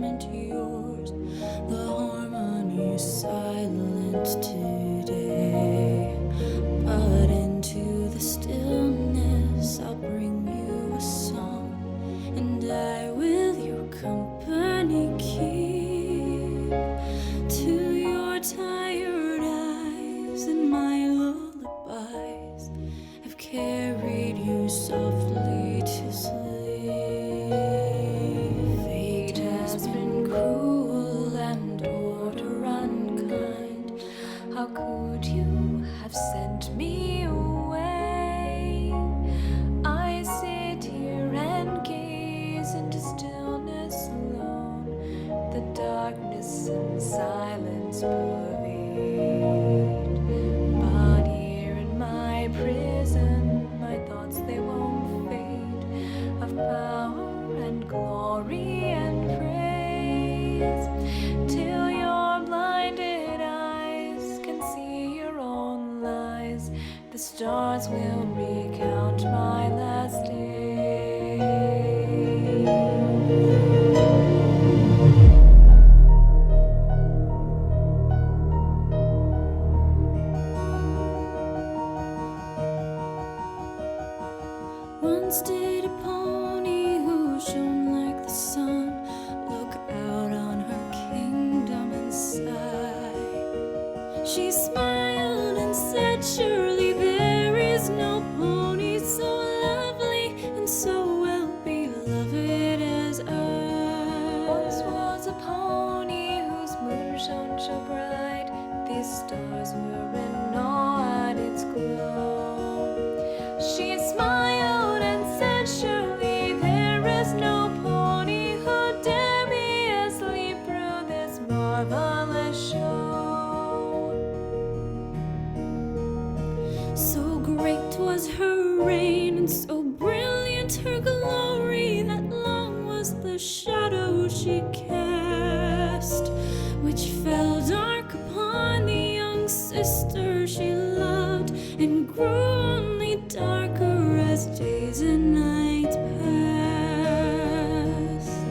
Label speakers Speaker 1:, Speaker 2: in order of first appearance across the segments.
Speaker 1: judgment yours. The harmony is silent today, but into the stillness I'll bring you a song, and I will your company keep. To your tired eyes and my lullabies, I've carried you softly to sleep. Fate has been cruel and order unkind. How could you have sent me away? I sit here and gaze into stillness alone, the darkness and silence pervade. But here in my prison, my thoughts they won't fade, of power and glory and praise, till your blinded eyes can see your own lies. The stars will recount my last day. Once did a pony who shone like the sun look out on her kingdom and sigh. She smiled and said, surely there is no pony so lovely and so well beloved as I. Once was a pony whose moon shone so bright, these stars were in awe at its glow. She smiled and said, surely there is no pony who dare be asleep through this marvelous show. So great was her reign and so brilliant her glory, that long was the shadow she cast, which fell dark upon the young sister she loved, and grew only darker as days and nights passed.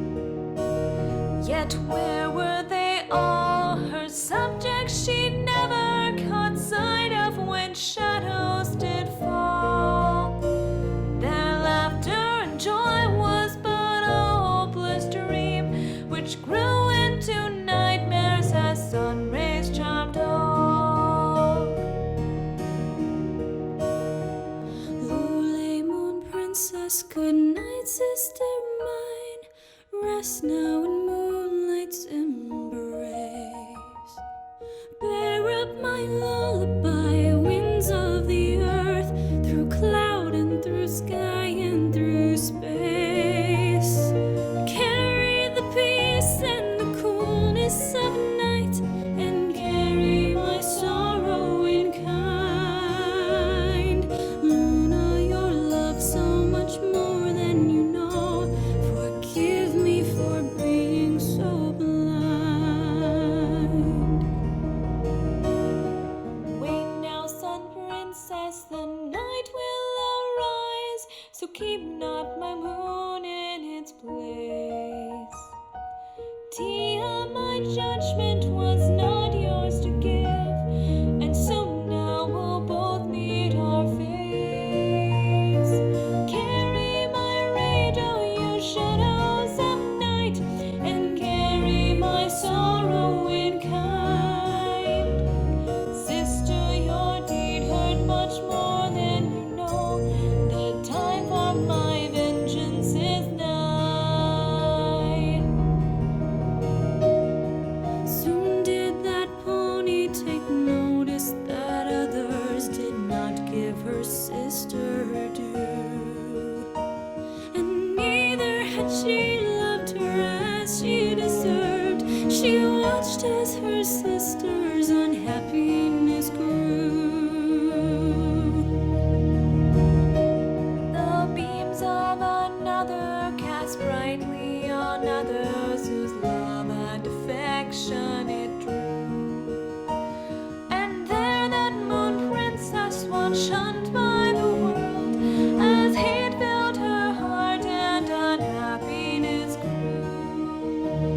Speaker 1: Yet where were they all, her subjects she never caught sight of when shadows did fall? Their laughter and joy was but a hopeless dream, which grew into nightmares as sun rays charmed all. Lule, moon princess, good night, sister mine. Rest now in moonlight's embrace. Bear up my lullaby, winds of the earth, through cloud and through sky and through space. Carry the peace and the coolness of night, and carry my sorrow in kind. Luna, your love so much more than you know. Forgive me for being so blind. Wait now, sun princess, the night will arise, so keep not my moon in its place. Tia, my judgment was not yours to give, and so now we'll both meet our fates. Carry my rage, oh you shadows of night, and carry my sorrow in kind. Sister, your deed hurt much more than you know. The time for my vengeance is nigh. Soon did that pony take notice that others did not give her sister her due, and neither had she loved her as she deserved. She watched as her sister's unhappiness grew. The beams of another cast brightly on others whose love and affection it drew. And there that moon princess once shunned by the world, as hate filled her heart and unhappiness grew.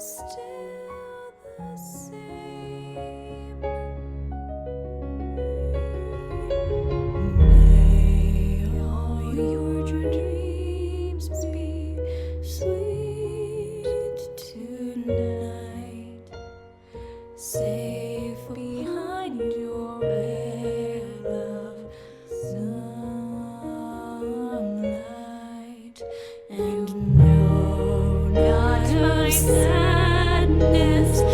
Speaker 1: still the same. May all your dreams be sweet tonight, safe behind your veil of sunlight, and no, not my sadness